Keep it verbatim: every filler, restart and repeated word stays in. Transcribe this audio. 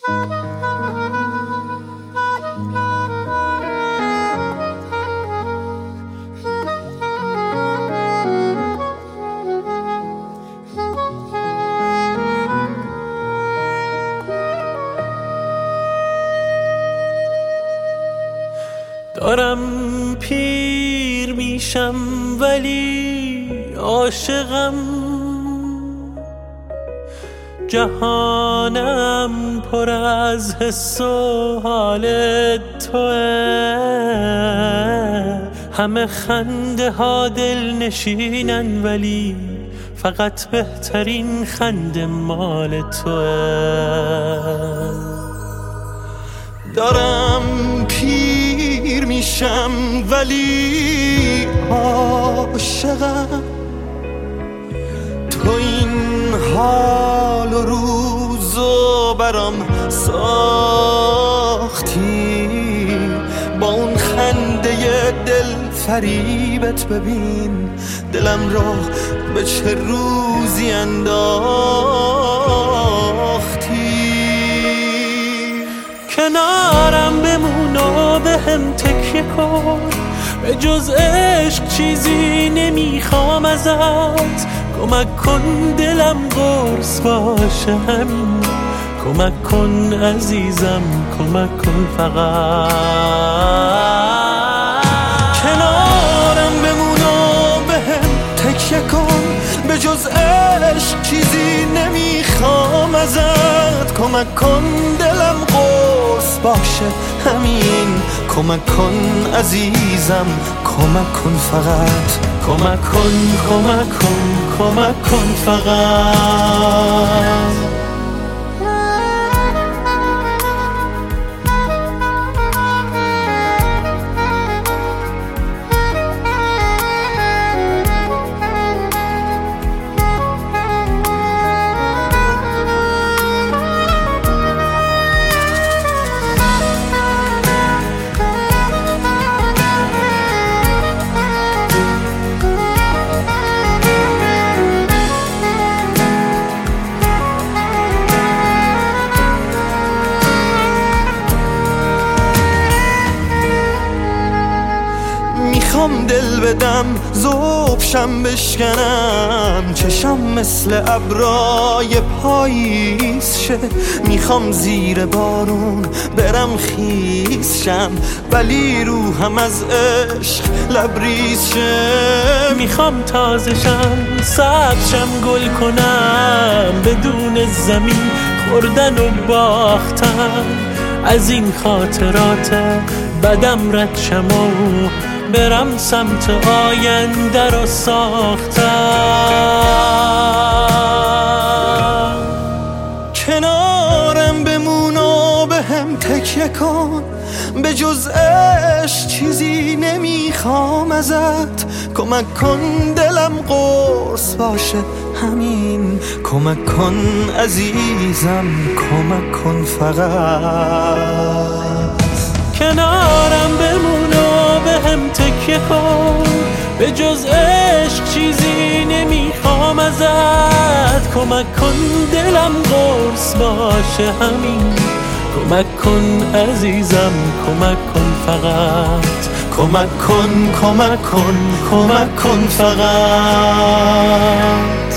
دارم پیر میشم ولی عاشقم، جهانم پر از حس و حال توه، همه خنده ها دل نشینن ولی فقط بهترین خنده مال توه. دارم پیر میشم ولی عاشقم، تو این حال و روزو برام ساختی، با اون خنده دل فریبت ببین دلم رو به چه روزی انداختی. کنارم بمون و به هم تکیه کن، به جز عشق چیزی نمیخوام ازت. کمک کن دلم قرص باشه همین، کمک کن عزیزم، کمک کن فقط. کنارم بمون و به هم تکیه کن، به جز عشق چیزی نمیخوام ازت. کمک کن دلم قرص باشه همین، کمک کن عزیزم، کمک کن فقط. کمک کن کمک کن کمک کن فقط. میخوام دل بدم ذوبشم بشکنم، چشم مثل ابرای پاییز شه. میخوام زیر بارون برم خیس شم، ولی روحم از عشق لبریز شه. میخوام تازه شم سبز شم گل کنم، بدون زمین خوردن و باختن. از این خاطرات بدم رد شم و برم سمت آینده رو ساختم. کنارم بمون و به هم تکیه کن، به جز عشق چیزی نمیخوام ازت. کمک کن دلم قرص باشه همین، کمک کن عزیزم، کمک کن فقط. کنارم بمون و به هم تکیه کن، به جز عشق چیزی نمیخوام ازت. کمک کن دلم قرص باشه همین، کمک کن عزیزم، کمک کن فقط. کمک کن کمک کن کمک کن فقط.